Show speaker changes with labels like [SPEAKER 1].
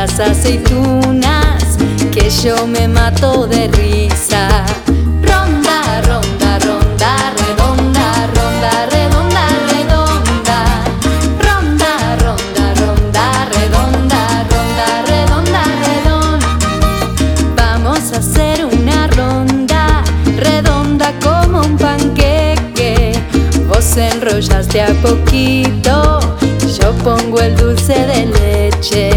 [SPEAKER 1] las aceitunas, que yo me mato de risa. Ronda, ronda, ronda, redonda, ronda, redonda, redonda. Ronda, ronda, ronda, redonda, ronda, redonda, redonda. Vamos a hacer una ronda redonda como un panqueque. Vos enrollas de a poquito, yo pongo el dulce de leche.